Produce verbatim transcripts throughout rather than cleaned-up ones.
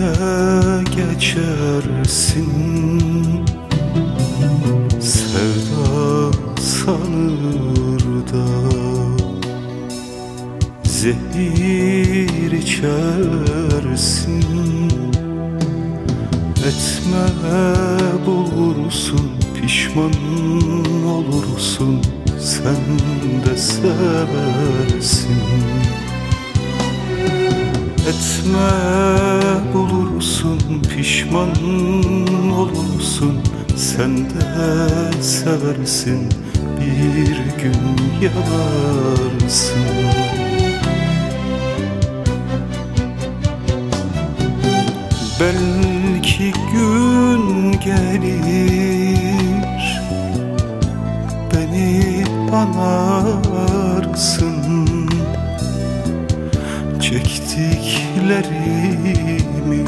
de geçersin. Sevda sanır da zehir içersin. Etme bulursun, pişman olursun, sen de seversin. Etme bulursun, pişman olursun, sen de seversin, bir gün yanarsın. Belki gün gelir, beni anarsın. Çektiklerimi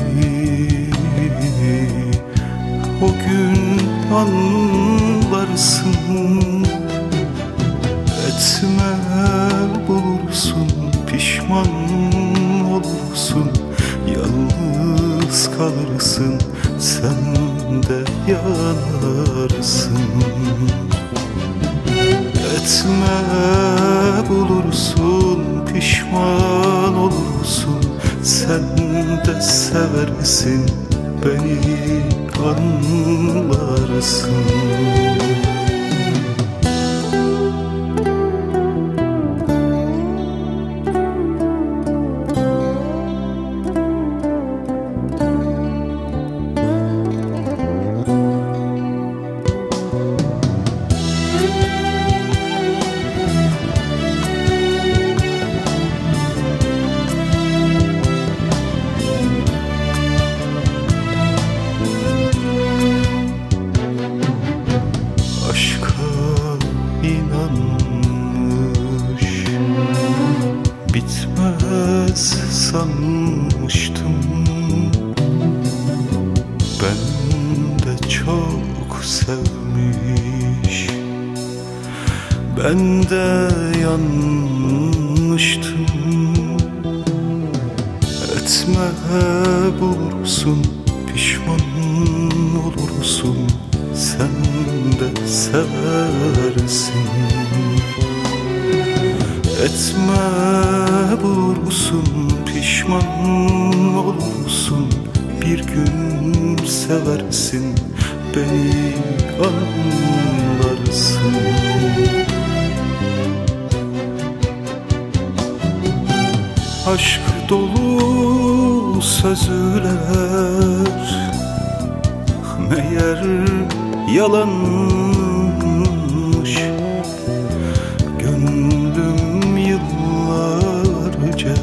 o gün anlarsın. Etme bulursun, pişman olursun, yalnız kalırsın, sen de yanarsın. Etme bulursun, pişman olursun, sen de seversin, beni anlarsın. İnanmış, bitmez sanmıştım. Ben de çok sevmiş, ben de yanmıştım. Etme bulursun, pişman olursun, sen de seversin. Etme bulursun, pişman olursun, bir gün seversin, beni anlarsın. Aşk dolu sözler meğer yalanmış. Gönlüm yıllarca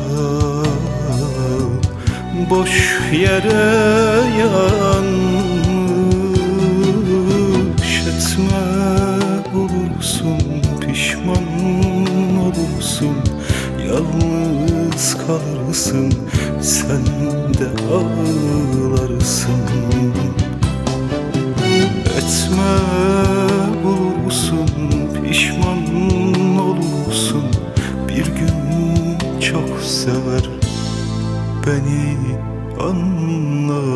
boş yere yanmış. Etme bulursun, pişman olursun, yalnız kalırsın, sen de ağlarsın. Etme bulursun, pişman olursun, bir gün çok sever, beni anlar.